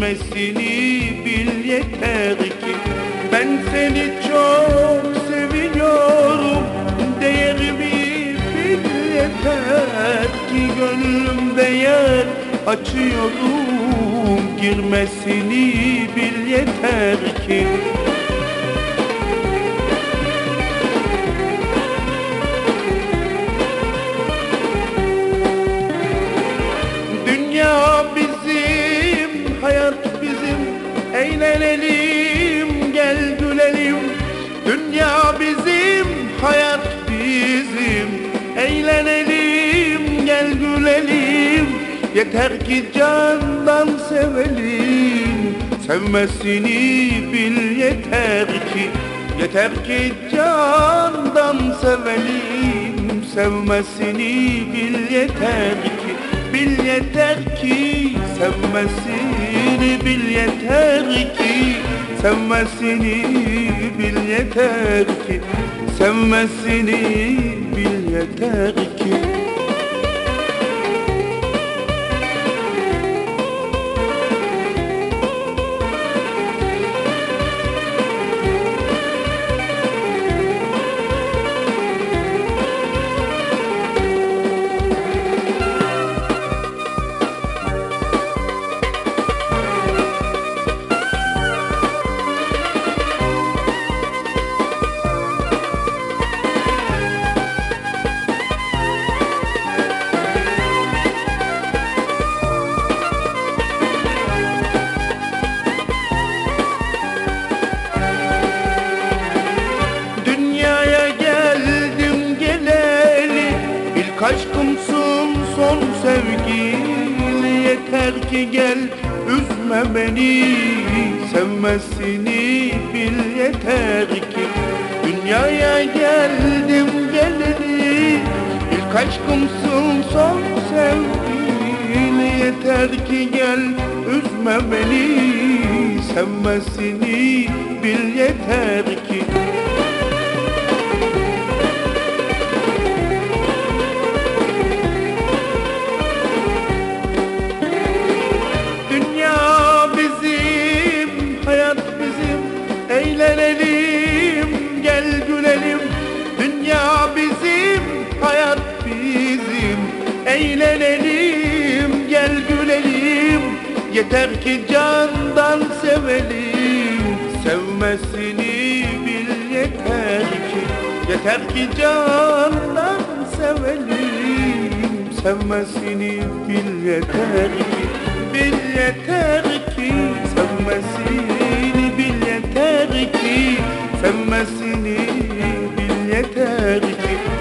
girmesini bil yeter ki. Ben seni çok seviyorum, değerimi bil yeter ki. Gönlümde yer açıyorum, girmesini bil yeter ki. Dünya bizim, hayat bizim, eğlenelim, gel gülelim. Dünya bizim, hayat bizim, eğlenelim, gel gülelim. Yeter ki candan sevelim, sevmesini bil yeter ki. Yeter ki candan sevelim, sevmesini bil yeter ki. Bil yeter ki, sevmesini bil yeter ki. Sevmesini bil yeter ki. Sevmesini bil yeter ki. Aşkımsın son sevgili, yeter ki gel üzme beni. Sevmesini bil yeter ki. Dünyaya geldim geleli, ilk aşkımsın son sevgili, yeter ki gel üzme beni. Sevmesini bil yeter ki. Eğlenelim, gel gülelim. Dünya bizim, hayat bizim, eğlenelim, gel gülelim. Yeter ki candan sevelim, sevmesini bil yeter ki. Yeter ki candan sevelim, sevmesini bil yeter ki. Bil yeter ki, sevmesini bil yeter ki. Sevmesini bil yeter ki.